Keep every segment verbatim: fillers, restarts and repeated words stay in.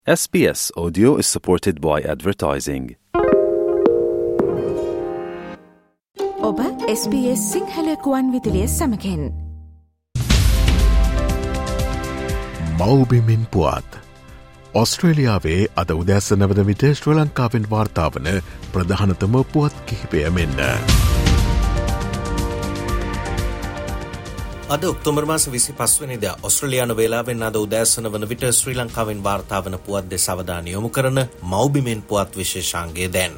S B S Audio is supported by advertising. ඔබ S B S Sinhala කුවන් විදුලිය සමගින් මව්බිමින් පුවත් ඔස්ට්‍රේලියාවේ අද උදෑසන වන විට ශ්‍රී ලංකාවෙන් වාර්තා වන ප්‍රධානතම පුවත් කිහිපය මෙන්න. අද ඔක්තෝබර් මාස විසිපහ වෙනිදා ඔස්ට්‍රේලියානු වේලාවෙන් අද උදෑසන වන විට ශ්‍රී ලංකාවෙන් වාර්තා වන පුවත් දෙස අවධානය යොමු කරන මව්බිමෙන් පුවත් විශේෂාංගය දැන්.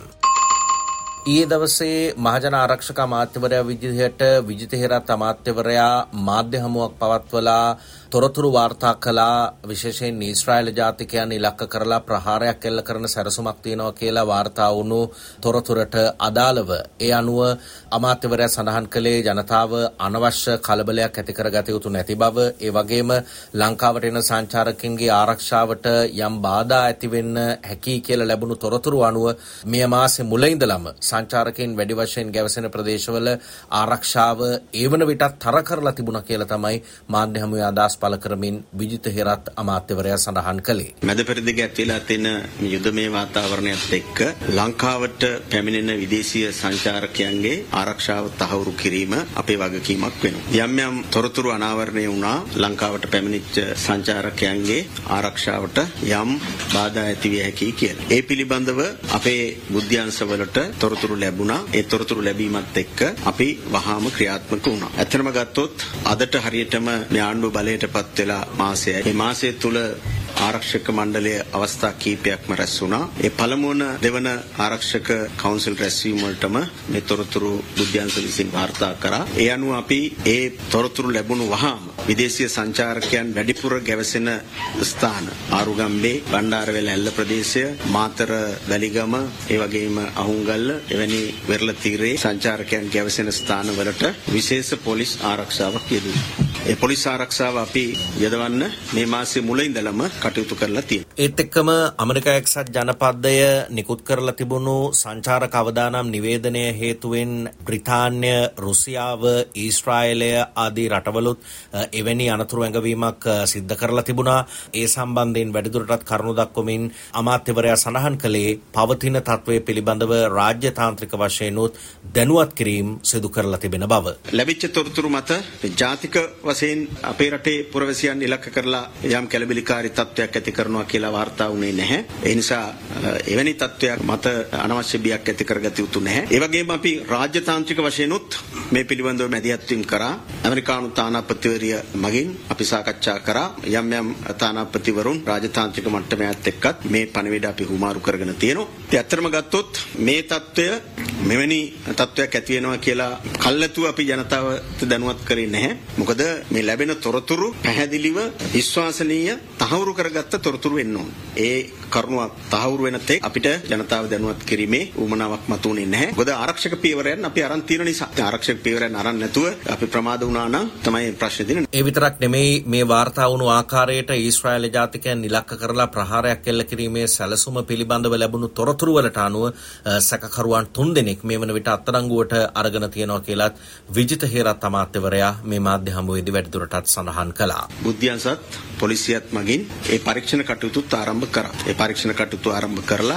ඊයේ දවසේ මහජන ආරක්ෂක අමාත්‍යවරයා විදිහට විජිත හේරත් අමාත්‍යවරයා මාධ්‍ය හමුවක් පවත්වලා තොරතුරු වාර්තා කළා. විශේෂයෙන් ඊශ්‍රායල ජාතිකයන් ඉලක්ක කරලා ප්‍රහාරයක් එල්ල කරන සැරසුමක් තියෙනවා කියලා වාර්තා වුණු තොරතුරට අදාළව ඒ අනුව අමාත්‍යවරයා සඳහන් කළේ ජනතාව අනවශ්‍ය කලබලයක් ඇති කරගත යුතු නැති බව, ඒ වගේම ලංකාවට එන සංචාරකින්ගේ ආරක්ෂාවට යම් බාධා ඇති වෙන්න හැකි කියලා ලැබුණු තොරතුරු අනුව මේ මාසේ මුල ඉඳලම සංචාරකයන් වැඩි වශයෙන් ගැවසෙන ප්‍රදේශවල ආරක්ෂාව ඒ වන විටත් තර කරලා තිබුණා කියලා තමයි මාධ්‍ය හමුවේ අදහස් පළ කරමින් විජිත හේරත් අමාත්‍යවරයා සඳහන් කළේ. මැද පෙරදිග ඇතිලා තියෙන යුදමය වාතාවරණයත් එක්ක ලංකාවට පැමිණෙන විදේශීය සංචාරකයන්ගේ ආරක්ෂාව තහවුරු කිරීම අපේ වගකීමක් වෙනවා. යම් යම් තොරතුරු අනාවරණය වුණා ලංකාවට පැමිණිච්ච සංචාරකයන්ගේ ආරක්ෂාවට යම් බාධා ඇති විය හැකි කියලා. ඒ පිළිබඳව අපේ බුද්ධ්‍යංශවලට තොරතුරු ලැබුණා. ඒ තොරතුරු ලැබීමත් එක්ක අපි වහාම ක්‍රියාත්මක වුණා. ඇත්තටම ගත්තොත් අදට හරියටම මේ ආණ්ඩුව බලයට පත් වෙලා මාසයයි. මේ මාසය තුල ආරක්ෂක මණ්ඩලයේ අවස්ථා කීපයක්ම රැස් වුණා. ඒ පළමුවන දෙවන ආරක්ෂක කවුන්සිල් රැස්වීම වලටම මේ තොරතුරු බුද්ධ්‍යංශ විසින් වාර්තා කරා. ඒ අනුව අපි ඒ තොරතුරු ලැබුණු වහාම විදේශීය සංචාරකයන් වැඩිපුර ගැවසෙන ස්ථාන ආරුගම්බේ, බණ්ඩාරවැල ඇල්ල ප්‍රදේශය, මාතර වැලිගම, ඒ වගේම අහුන්ගල්ල එවැනි වෙරළ තීරයේ සංචාරකයන් ගැවසෙන ස්ථාන වලට විශේෂ පොලිස් ආරක්ෂාවක් යෙදුණා. ඒ පොලිස් ආරක්ෂාව අපි යොදවන්න මේ මාසයේ මුල ඉඳලම කටයුතු කරලා තියෙනවා. ඒත් එක්කම ඇමරිකා එක්සත් ජනපදය නිකුත් කරලා තිබුණු සංචාරක අවදානම් නිවේදනය හේතුවෙන් බ්‍රිතාන්‍ය, රුසියාව, ඊශ්‍රායලය ආදී රටවලුත් එවැනි අනතුරු ඇඟවීමක් සිද්ධ කරලා තිබුණා. ඒ සම්බන්ධයෙන් වැඩිදුරටත් කරුණු දක්වමින් අමාත්‍යවරයා සඳහන් කළේ පවතින තත්ත්වය පිළිබඳව රාජ්‍ය තාන්ත්‍රික වශයෙන් උත් දැනුවත් කිරීම සිදු කරලා තිබෙන බව. ලැබිච්ච තොරතුරු මත ජාතික වශයෙන් අපේ රටේ පුරවැසියන් ඉලක්ක කරලා යම් කැළඹිලිකාරී තත්ත්වයක් ඇති කරනවා කියලා වාර්තා වුණේ නැහැ. ඒ නිසා එවැනි තත්ත්වයක් මත අනවශ්‍ය බියක් ඇති කරගත යුතු නැහැ. ඒ වගේම අපි රාජ්‍යතාන්ත්‍රික වශයෙන් උත් මේ පිළිබඳව මැදිහත් වීම කරා. ඇමරිකානු තානාපතිවරිය මගින් අපි සාකච්ඡා කරා. යම් යම් තානාපතිවරුන් රාජ්‍යතාන්ත්‍රික මට්ටමයත් එක්කත් මේ පණිවිඩ අපි හුමාරු කරගෙන තියෙනවා. ඒ ඇත්තටම ගත්තොත් මේ තත්ත්වය මෙවැනි තත්ත්වයක් ඇති වෙනවා කියලා කල්ැතුව අපි ජනතාවට දැනුවත් කරේ නැහැ. මොකද මේ ලැබෙන තොරතුරු පැහැදිලිව විශ්වාසනීය තහවුරු කරගත්ත තොරතුරු වෙන්න ඕන. ඒ කරුණ තහවුරු වෙන තෙක් අපිට ජනතාව දැනුවත් කිරීමේ උවමනාවක් මතුනේ නැහැ. මොකද ආරක්ෂක පියවරයන් අපි අරන් තියෙන නිසා. ආරක්ෂක පියවරයන් අරන් නැතුව අපි ප්‍රමාද වුණා නම් තමයි ප්‍රශ්නේ තියෙන්නේ. ඒ විතරක් නෙමෙයි, මේ වාර්තා වුණු ආකාරයට ඊශ්‍රායල ජාතිකයන් ඉලක්ක කරලා ප්‍රහාරයක් එල්ල කිරීමේ සැලසුම පිළිබඳව ලැබුණු තොරතුරු වලට අනුව සැකකරුවන් තුන්දෙනෙක් මේ වන විට අත්අඩංගුවට අරගෙන තියෙනවා කියලාත් විජිත හේරත් අමාත්‍යවරයා මේ මාධ්‍ය හමුවේදී වැඩිදුරටත් සඳහන් කළා. බුද්ධ්‍යංශත් පොලිසියත් මගින් ඒ පරීක්ෂණ කටයුතුත් ආරම්භ කරා. ඒ පරීක්ෂණ කටයුතු ආරම්භ කරලා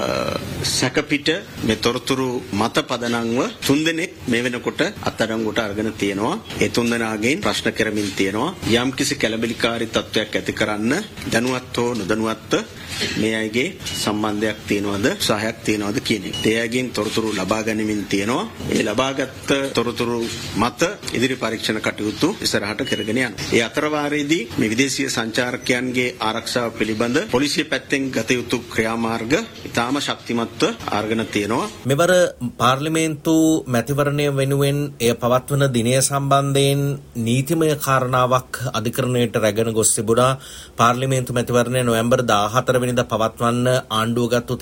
සැකපිට මේ තොරතුරු මත පදනම්ව තුන්දෙනෙක් මේ වෙනකොට අත්අඩංගුවට අරගෙන තියෙනවා. ඒ තුන්දෙනාගෙන් ප්‍රශ්න කරමින් තියෙනවා. යම්කිසි කැළඹිලිකාරී තත්ත්වයක් ඇති කරන්න දැනුවත් හෝ නොදැනුවත්ව මේ අයගේ සම්බන්ධයක් තියෙනවද, සහයක් තියෙනවද කියන එක. ඒ අයගෙන් තොරතුරු ලබා ගැනීමෙන් තියෙනවා. ඒ ලබාගත් තොරතුරු මත ඉදිරි පරීක්ෂණ කටයුතු ඉස්සරහට කරගෙන යනවා. ඒ අතරවාරයේදී මේ විදේශීය සංචාරකයන්ගේ ආරක්ෂාව පිළිබඳ පොලිසිය පැත්තෙන් ගත යුතු ක්‍රියාමාර්ග ඉතාම ශක්තිමත්ව අරගෙන තියෙනවා. මෙවර පාර්ලිමේන්තු මැතිවරණය වෙනුවෙන් එය පවත්වන දිනය සම්බන්ධයෙන් නීතිමය කාරණාවක් අධිකරණයට රැගෙන ගොස් තිබුණා. පාර්ලිමේන්තු මැතිවරණය නොවැම්බර් දාහතර වෙනිදා පවත්වන්න ආණ්ඩුව ගත්තු තීරණය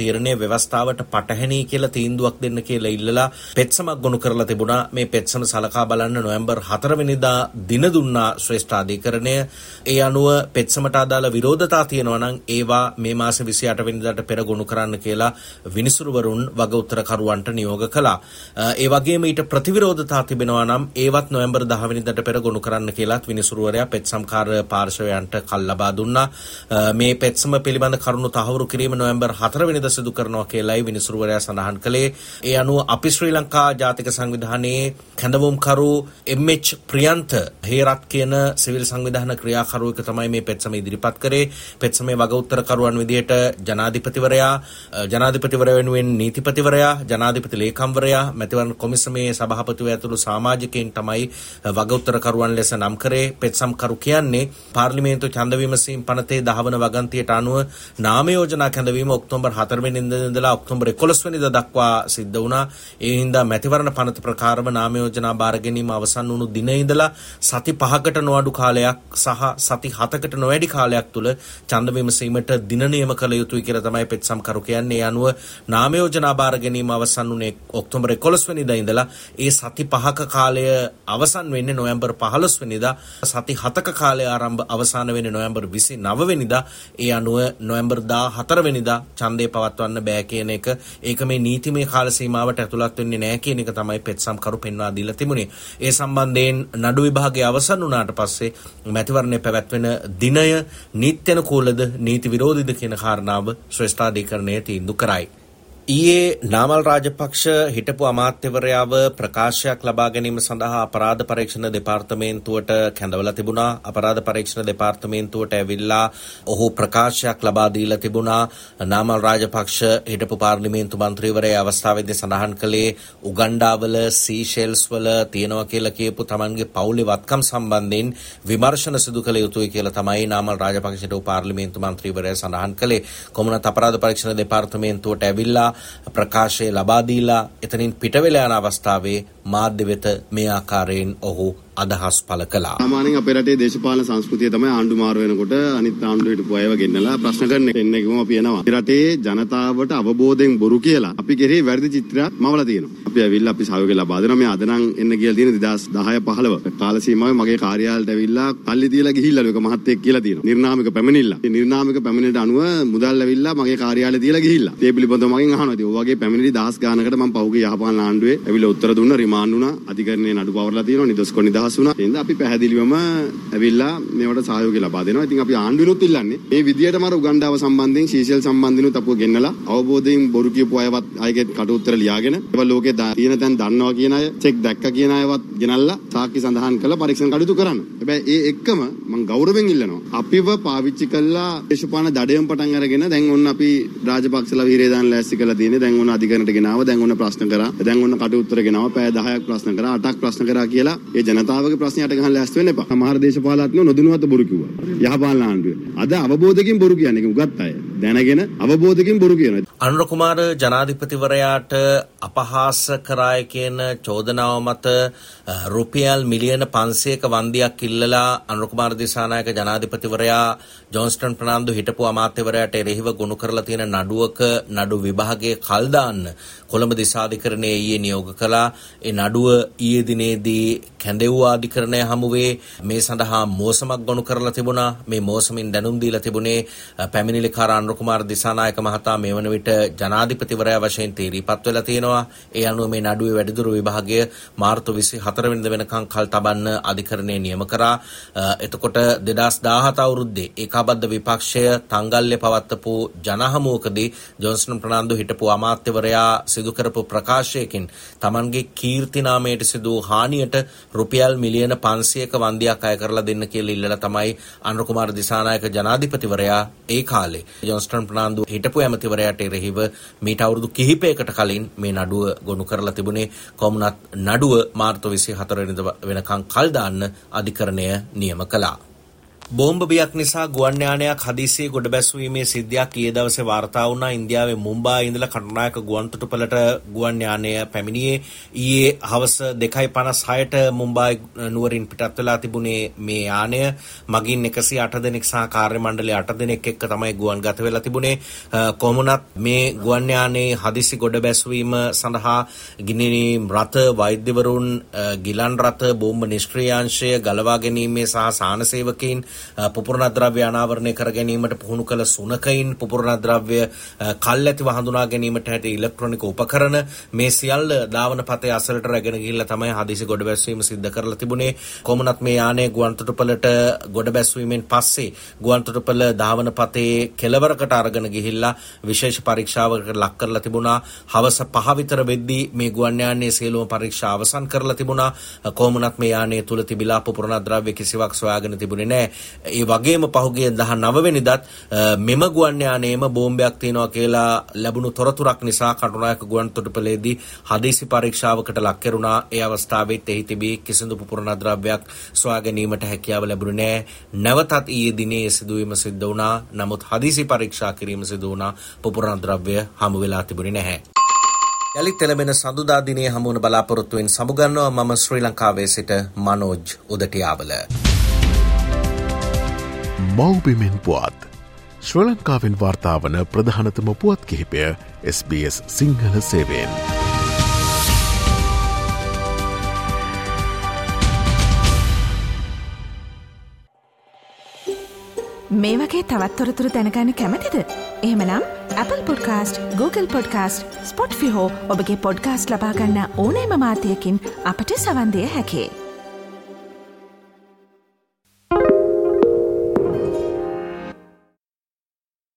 ව්‍යවස්ථාවට පටහැනි කියලා තීන්දුවක් දෙන්න කියලා ඉල්ලලා පෙත්සමක් ගොනු කරලා තිබුණා. මේ පෙත්සම සලකා බලන්න නොවැම්බර් හතර වෙනිදා දින දුන්නා ශ්‍රේෂ්ඨ අධිකරණය. ඒ අනුව පෙත්සමට අදාළ විරෝධතා තියෙනවා නම් ඒවා මේ මාසේ විසිඅට වෙනිදාට පෙර ගොනු කරන්න කියලා විනිසුරුවරුන් වග උත්තරකරුවන්ට නියෝග කළා. ඒ වගේම ඊට ප්‍රතිවිරෝධතා තිබෙනවා නම් ඒවත් නොවැම්බර් දහ වෙනිදාට පෙර ගොනු කරන්න කියලාත් විනිසුරුවරයා පෙත්සම්කාර පාර්ශවයන්ට කල් ලබා දුන්නා. මේ පෙත්සම පිළිබඳ කරුණු තහවුරු කිරීම නොවැම්බර් හතර වෙනිදා සිදු කරනවා කියලායි විනිසුරුවරයා සඳහන් කළේ. ඒ අනුව අපි ශ්‍රී ලංකා ජාතික සංවිධානයේ කැඳවුම්කරු එම් එච් ප්‍රියන්ත හේරත් කියන සිවිල් සංවිධාන ක්‍රියාකරුවෙක් තමයි මේ පෙත්සම ඉදිරිපත් කරේ. පෙත්සමේ වග උත්තරකරුවන් විදියට ජනාධිපතිවරයා, ජනාධිපතිවරයා වෙනුවෙන් නීතිපතිවරයා, ජනාධිපති ලේකම්වරයා, මැතිවරණ කොමිසමේ සභාපතිවරයා ඇතුළු සමාජිකයින් තමයි වග උත්තරකරුවන් ලෙස නම් කරේ. පෙත්සම්කරු කියන්නේ පාර්ලිමේන්තු ඡන්ද විමසීම් පනතේ දහ වන වගන්තියට අනුව නාම යෝජනා කැඳවීම ඔක්තෝබර් හතර වෙනිදා ඉඳලා ඔක්තෝබර් එකොළොස් වෙනිදා දක්වා සිද්ධ වුණා. ඒ හින්දා මැතිවරණ පනත ප්‍රකාරව නාම යෝජනා බාර ගැනීම අවසන් වුණු දිනේ ඉඳලා සති පහකට නොඅඩු කාලයක් සහ සති හතකට නොවැඩි කාලයක් තුල ඡන්ද විමසීමට දින නියම කළ යුතුයි කියලා තමයි පෙත්සම්කරු කියන්නේ. ඒ අනුව නාම යෝජනා බාර ගැනීම අවසන් වුණේ ඔක්තෝබර් එකොළොස් වෙනිදා ඉඳලා ඒ සති පහක කාලය අවසන් වෙන්නේ නොවැම්බර් පහළොස් වෙනිදා. සති හතක කාලය ආරම්භ අවසන් වෙන්නේ නොවැම්බර් විසිනව වෙනිදා. ඒ අනුව නොවැම්බර් දාහතර වෙනිදා ඡන්දේ පවත්වන්න බෑ කියන එක, ඒක මේ නීතිමය කාල සීමාවට ඇතුළත් වෙන්නේ නැහැ කියන එක තමයි පෙත්සම්කරු පෙන්වා දීලා තිබුණේ. ඒ සම්බන්ධයෙන් නඩු විභාගයේ අවසන් වුණාට පස්සේ මැතිවරණය පැවැත්වෙන දිනය නීත්‍යනුකූලද නීති විරෝධීද කියන කාරණාව ශ්‍රේෂ්ඨ අධිකරණය තීන්දුව කරයි. ඊයේ නාමල් රාජපක්ෂ හිටපු අමාත්‍යවරයාව ප්‍රකාශයක් ලබා ගැනීම සඳහා අපරාධ පරීක්ෂණ දෙපාර්තමේන්තුවට කැඳවලා තිබුණා. අපරාධ පරීක්ෂණ දෙපාර්තමේන්තුවට ඇවිල්ලා ඔහු ප්‍රකාශයක් ලබා දීලා තිබුණා. නාමල් රාජපක්ෂ හිටපු පාර්ලිමේන්තු මන්ත්‍රීවරයා අවස්ථාවේදී සඳහන් කළේ උගණ්ඩාවල සීෂෙල්ස් වල තියෙනවා කියලා කියපු තමන්ගේ පවුලේ වත්කම් සම්බන්ධයෙන් විමර්ශන සිදු කළ යුතුයි කියලා තමයි නාමල් රාජපක්ෂ හිටපු පාර්ලිමේන්තු මන්ත්‍රීවරයා සඳහන් කළේ. කොමුණත් අපරාධ පරීක්ෂණ දෙපාර්තමේන්තුවට ඇවිල්ලා ප්‍රකාශය ලබා දීලා එතනින් පිට වෙලා යන අවස්ථාවේ මාධ්‍ය වෙත මේ ආකාරයෙන් ඔහු අදහස් පළ කළා. සාමාන්‍යයෙන් අපේ රටේ දේශපාලන සංස්කෘතිය තමයි ආණ්ඩු මාරු වෙනකොට අනිත් ආණ්ඩු හිටපු අයව ගෙන්නලා ප්‍රශ්න කරන එන්නේකම අපි එනවා. අපේ රටේ ජනතාවට අවබෝධයෙන් බොරු කියලා අපි කෙරේ වැරදි චිත්‍රයක් මවලා තියෙනවා. අපි ඇවිල්ලා අපි සහයෝගය ලබා දෙනවා. මේ අද නම් එන්න කියලා තියෙන දෙදාස් දහය පහළොව කාල සීමාවේ මගේ කාර්යාලයට ඇවිල්ලා කල්ලි තියලා ගිහිල්ලාලු එක මහත්තයෙක් කියලා තියෙනවා. නිර්නාමික පැමිණිල්ල. මේ නිර්නාමික පැමිණිල්ලට අනුව මුදල් ඇවිල්ලා මගේ කාර්යාලයට තියලා ගිහිල්ලා. ඒ පිළිබඳව මගෙන් අහනවා. ඉතින් ඔය වගේ පැමිණිලි දහස් ගානකට මම පහුගිය යහපාලන ආණ්ඩුවේ ඇවිල්ලා උත්තර දුන්නා. රිමාන්ඩ් වුණා. අධිකරණයේ නඩු පවරලා තියෙනවා. නිදොස් කො නිදහස් වුණා. එහෙනම් අපි පැහැදිලිවම ඇවිල්ලා මේවට සහයෝගය ලබා දෙනවා. ඉතින් අපි ආණ්ඩුවෙනුත් ඉල්ලන්නේ මේ විදියටම අර උගණ්ඩාව සම්බන්ධයෙන් සීසෙල් සම්බන්ධිනුත් අපුව ගෙන්නලා අවබෝධයෙන් බොරු කියපු අයවත් අයගේ කට උත්තර ලියාගෙන ඒවා ලෝකේ තියෙන තැන් දන්නවා කියන අය, චෙක් දැක්ක කියන අයවත් ගෙනල්ලා සාක්ෂි සඳහන් කරලා පරීක්ෂණ කටයුතු කරන්න. හැබැයි ඒ එක්කම මම ගෞරවයෙන් ඉල්ලනවා අපිව පාවිච්චි කළා දේශපාලන දඩයම් පටන් අරගෙන දැන් ඔන්න අපි රාජපක්ෂලා විහිරේ දාන්න ලෑස්ති කරලා තියෙන්නේ. දැන් ඔන්න අධිකරණයට ගෙනාව, දැන් ඔන්න ප්‍රශ්න කරා, දැන් ඔන්න කට උත්තර ගෙනාව, පැය දහයක් ප්‍රශ්න කරා, අටක් ප්‍රශ්න කරා කියලා ඒ ජනතාවගේ ප්‍රශ්නයට ගහන්න ලෑස්ති වෙන්න එපා. සමහර දේශපාලඥයෝ නොදැනුවත් බොරු කිව්වා. යහපාලන ආණ්ඩුවේ. අද අවබෝධයෙන් බොරු කියන්නේ උගත් අය. දැනගෙන අවබෝධයෙන් බොරු කියනවා. අනුර කුමාර ජනාධිපතිවරයාට අපහාස කරාය කියන චෝදනාව මත රුපියල් මිලියන පන්සියයක වන්දියක් ඉල්ලලා අනුර කුමාර දිසානායක ජනාධිපතිවරයා ජොන්ස්ටන් ප්‍රනාන්දු හිටපු අමාත්‍යවරයාට එරෙහිව ගොනු කරලා තියෙන නඩුවක නඩු විභාගයේ කල් දාන්න කොළඹ දිසාධිකරණයේ ඊයේ නියෝග කළා. ඒ නඩුව ඊයේ දිනේදී කැඳෙව්වා අධිකරණය හමුවේ මේ සඳහා මෝසමක් ගොනු කරලා තිබුණා. මේ මෝසමින් දැනුම් දීලා තිබුණේ පැමිණිලිකාර අනුර කුමාර දිසානායක මහතා මේ වන විට ජනාධිපතිවරයා වශයෙන් තීරීපත් වෙලා තියෙනවා. ඒ අනුව මේ නඩුවේ වැඩිදුර විභාගය මාර්තු විසිහතර වෙනිදා වෙනකන් කල් තබන්න අධිකරණය නියම කරා. එතකොට දෙදාස් දාහත අවුරුද්දේ ඒකාබද්ධ විපක්ෂය තංගල්ලේ පවත්වපු ජනහමුවකදී ජොන්ස්ටන් ප්‍රනාන්දු හිටපු අමාත්‍යවරයා සිදු කරපු ප්‍රකාශයකින් තමන්ගේ කීර්ති නාමයට සිදු හානියට රුපියල් මිලියන පන්සියයක වන්දියක් අය කරලා දෙන්න කියලා ඉල්ලලා තමයි අනුර කුමාර දිසානායක ජනාධිපතිවරයා ඒ කාලේ ජොන්ස්ටන් ප්‍රනාන්දු හිටපු ඇමතිවරයාට එරෙහිව මීට අවුරුදු කිහිපයකට කලින් මේ නඩුව ගොනු කරලා තිබුණේ. කොමුණත් නඩුව මාර්තු විසිහතර වෙනිදා වෙනකන් කල් දාන්න අධිකරණය නියම කළා. බෝම්බ බියක් නිසා ගුවන් යානයක් හදිසියේ ගොඩ බැස්වීමේ සිද්ධියක් ඊයේ දවසේ වාර්තා වුණා. ඉන්දියාවේ මුම්බායි ඉඳලා කටුනායක ගුවන් තොටුපළට ගුවන් යානය පැමිණියේ ඊයේ හවස දෙකයි පනස් හයට මුම්බායි නුවරින් පිටත් වෙලා තිබුණේ මේ යානය. මගින් එකසිය අට දෙනෙක් සහ කාර්ය මණ්ඩලයේ අට දෙනෙක් එක්ක තමයි ගුවන් ගත වෙලා තිබුණේ. කොහොමුණත් මේ ගුවන් යානයේ හදිසි ගොඩ බැස්වීම සඳහා ගිනිනීම් රථ, වෛද්‍යවරුන්, ගිලන් රථ, බෝම්බ නිෂ්ක්‍රියාංශය, ගලවා ගැනීමේ සහ සාහන සේවකයින්, පුපුරණ ද්‍රව්‍ය අනාවරණය කර ගැනීමට පුහුණු කළ සුනකයින්, පුපුරණ ද්‍රව්‍ය කල්ැතිව හඳුනා ගැනීමට හැටි ඉලෙක්ට්‍රොනික උපකරණ, මේ සියල්ල ධාවන පතේ අසලට රැගෙන ගිහිල්ලා තමයි හදිසි ගොඩ බැස්වීම සිද්ධ කරලා තිබුණේ. කොහොමනත් මේ යානය ගුවන් තොටුපළට ගොඩ බැස්වීමෙන් පස්සේ ගුවන් තොටුපළ ධාවන පතේ කෙළවරකට අරගෙන ගිහිල්ලා විශේෂ පරීක්ෂාවකට ලක් කරලා තිබුණා. හවස පහ විතර වෙද්දී මේ ගුවන් යානයේ සියලුම පරීක්ෂා අවසන් කරලා තිබුණා. කොහොමනත් මේ යානය තුල තිබිලා පුපුරණ ද්‍රව්‍ය කිසිවක් සොයාගෙන තිබුණේ නැහැ. ඒ වගේම පහුගිය දහනව වෙනිදාත් මෙම ගුවන් යානයේම බෝම්බයක් තියෙනවා කියලා ලැබුණු තොරතුරක් නිසා කටුනායක ගුවන් තොටුපළේදී හදිසි පරීක්ෂාවකට ලක් කෙරුණා. ඒ අවස්ථාවෙත් එහි තිබී කිසිදු පුපුරණ ද්‍රව්‍යයක් සොයා ගැනීමට හැකියාව ලැබුණේ නැහැ. නැවතත් ඊයේ දිනේ සිදුවීම සිද්ධ වුණා. නමුත් හදිසි පරීක්ෂා කිරීම සිදු වුණා. පුපුරණ ද්‍රව්‍ය හමු වෙලා තිබුණේ නැහැ. යලිත් එළඹෙන සඳුදා දිනේ හමු වන බලාපොරොත්තුවෙන් සමුගන්නවා. මම ශ්‍රී ලංකාවේ සිට මනෝජ් උදටියාවල. මෞබිමෙන් පුවත් ශ්‍රී ලංකාවෙන් වාර්තාවන ප්‍රධානතම පුවත් කිහිපය එස් බී එස් සිංහල සේවයෙන්. මේ වගේ තවත් තොරතුරු දැනගන්න කැමතිද? එහෙමනම් Apple Podcast, Google Podcast, Spotify හෝ ඔබගේ පොඩ්කාස්ට් ලබා ගන්න ඕනෑම මාධ්‍යයකින් අපට සවන් දිය හැකියි.